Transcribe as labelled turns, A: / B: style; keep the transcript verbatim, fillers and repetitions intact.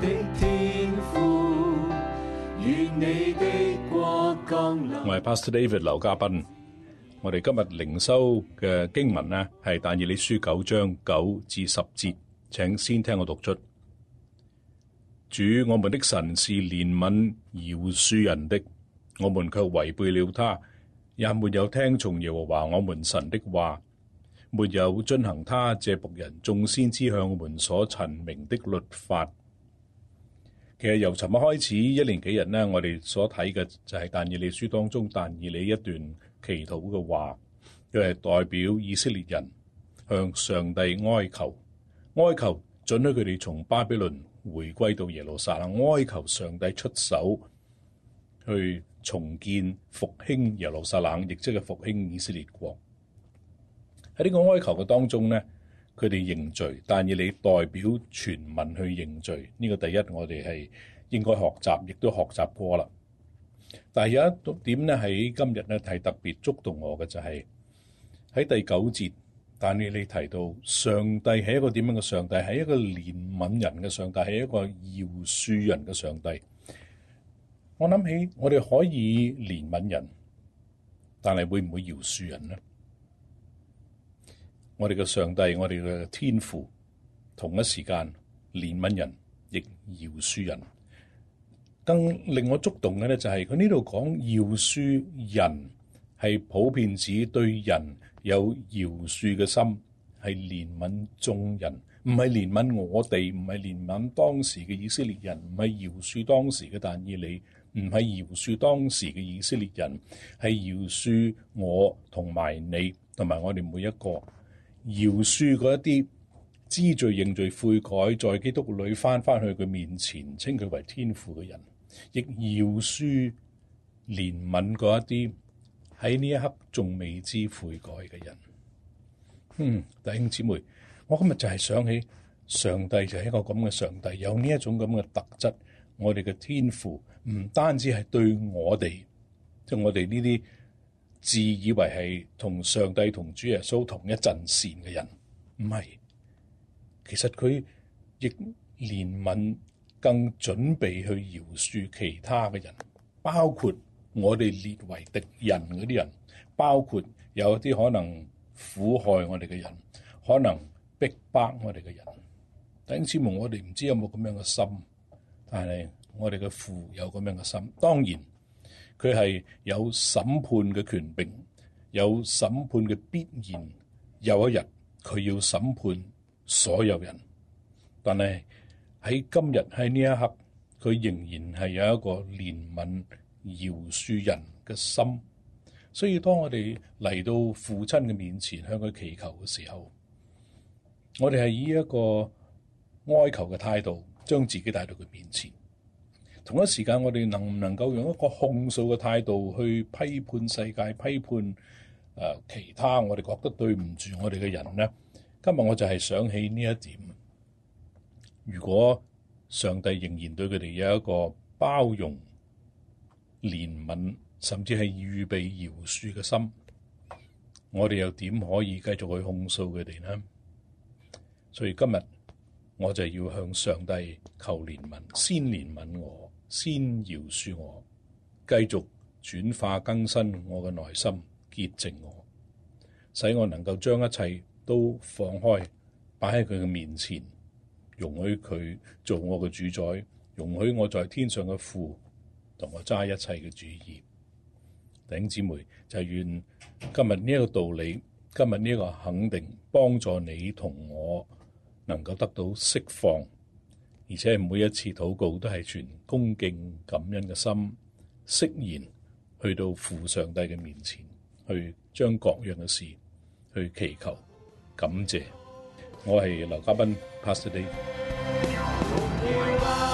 A: 的天父，願你的國降臨。
B: 我係 Pastor David 劉家斌。我哋今日靈修嘅經文呢，係但以理書九章九至十節，請先聽我讀出。主我們的神是憐憫饒恕人的，我們卻違背了他，也沒有聽從耶和華我們神的話，沒有遵行他這僕人眾先知向我們所陳明的律法。其實由尋日開始一連幾日呢，我哋所睇嘅就係但以理書當中但以理一段祈禱嘅話，佢係代表以色列人向上帝哀求，哀求准許佢哋從巴比倫回歸到耶路撒冷，哀求上帝出手去重建復興耶路撒冷，亦即係復興以色列國。喺呢個哀求嘅當中呢，佢哋認罪，但以理代表全民去認罪，呢、這個第一我哋係應該學習，亦都學習過啦。但係有一點呢，喺今日呢係特別觸動我嘅，就係、是、喺第九節，但以理提到上帝係一個點樣嘅上帝，係一個憐憫人嘅上帝，係一個饒恕人嘅上帝。我諗起我哋可以憐憫人，但係會唔會饒恕人呢？我哋嘅上帝，我哋嘅天父，同一時間憐憫人，亦饒恕人。更令我觸動嘅咧，就係佢呢度講饒恕人，係普遍指對人有饒恕嘅心，係憐憫眾人，唔係憐憫我哋，唔係憐憫當時嘅以色列人，唔係饒恕當時嘅但以理，唔係饒恕當時嘅以色列人，係饒恕我同埋你，同埋我哋每一個。饒恕嗰一啲知罪認罪悔改，在基督裏翻翻去佢面前，稱佢為天父嘅人，亦饒恕憐憫嗰一啲喺呢一刻仲未知悔改嘅人。嗯，弟兄姊妹，我今日就係想起上帝就係一個咁嘅上帝，有呢一種咁嘅特質。我哋嘅天父唔單止係對我哋，即係我哋呢啲自以為係同上帝同主耶穌同一陣線嘅人，唔係，其實佢亦憐憫，更準備去饒恕其他嘅人，包括我哋列為敵人嗰啲人，包括有啲可能苦害我哋嘅人，可能逼迫我哋嘅人。弟兄姊妹，我哋唔知有冇咁樣嘅心，但係我哋嘅父有咁樣嘅心，當然。佢係有審判嘅權柄，有審判嘅必然。有一日佢要審判所有人，但係喺今日喺呢一刻，佢仍然係有一個憐憫饒恕人嘅心。所以當我哋嚟到父親嘅面前向佢祈求嘅時候，我哋係以一個哀求嘅態度，將自己帶到佢面前。同一時間，我哋能唔能夠用一個控訴嘅態度去批判世界、批判誒、呃、其他我哋覺得對唔住我哋嘅人呢？今日我就係想起呢一點。如果上帝仍然對佢哋有一個包容、憐憫，甚至係預備饒恕嘅心，我哋又點可以繼續去控訴佢哋呢？所以今日我就要向上帝求憐憫，先憐憫我。先饒恕我，繼續轉化更新我嘅內心，潔淨我，使我能夠將一切都放開，擺喺佢嘅面前，容許佢做我嘅主宰，容許我在天上嘅父同我揸一切嘅主意。弟兄姊妹，就係願今日呢一個道理，今日呢一個肯定，幫助你同我能夠得到釋放。而且每一次禱告都係全恭敬感恩嘅心，釋然去到父上帝嘅面前，去將各樣嘅事去祈求感謝。我係劉嘉賓 Pastor David。